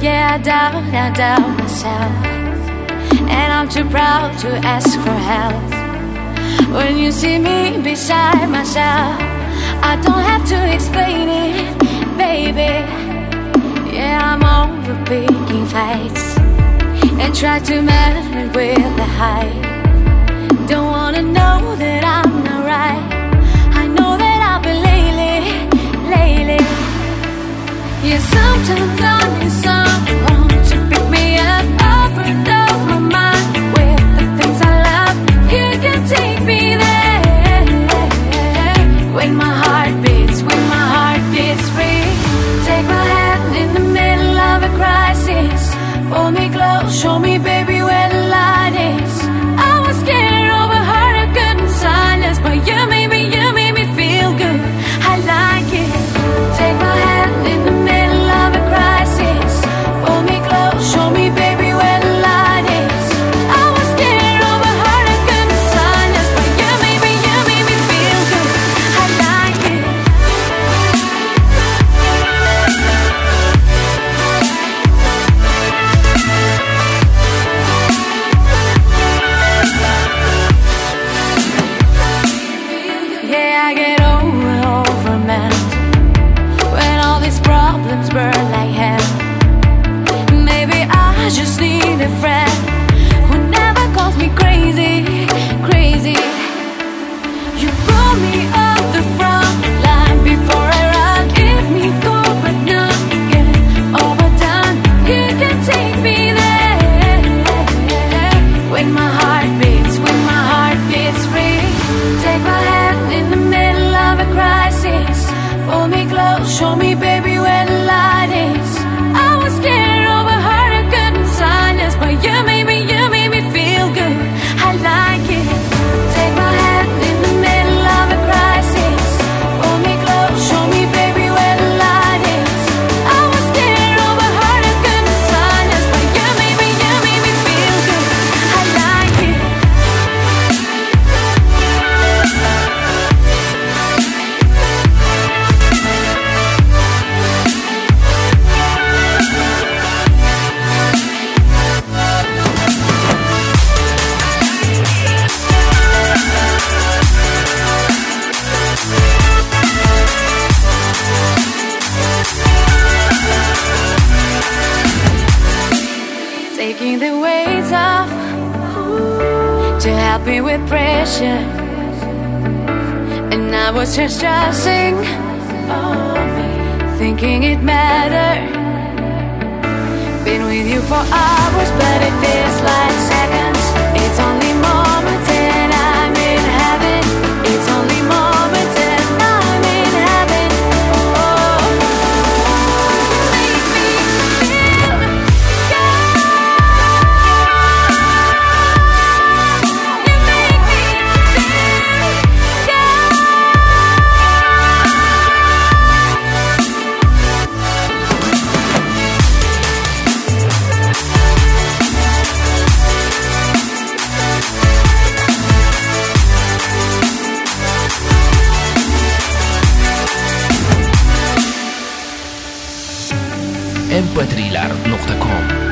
Yeah, I doubt myself, and I'm too proud to ask for help. When you see me beside myself, I don't have to explain it, baby. Yeah, I'm over picking fights and try to manage it with the height. Don't wanna know that I'm not right. I know that I've been lately. Yeah, sometimes I need someone to pick me up, overdose my mind with the things I love. You can take me there when my heart beats free. Take my hand in the middle of a crisis. Hold me close, show me, baby, where the light is. I was scared, overheard, I couldn't silence, but you made me feel good. I like it. Take my hand in the middle of a crisis. Hold me close, show me, baby, where the light is. I was scared, overheard, I couldn't silence, but you made me feel good. I like it. Yeah, I get overwhelmed when all these problems burn like hell. Maybe I just need a friend who never calls me crazy. You pull me up the front line before I run. Give me gold but not get overdone. You can take me there when my heart beats free. Take my hand in the middle of a crisis. Hold me close, show me, baby, where the light is. I was scared, overheard, I couldn't silence, but you made me feel good. I like it. Take my hand in the middle of a crisis. Hold me close, show me, baby, where the light is. I was scared, overheard, I couldn't silence, but you made me feel good. I like it. Taking the weight off to help me with pressure, and I was just stressing, thinking it mattered. Been with you for hours, but it feels like seconds. It's only moments and I'm in heaven. It's only moments and I'm in heaven. Oh, make me feel good. You make me feel mp3lar.com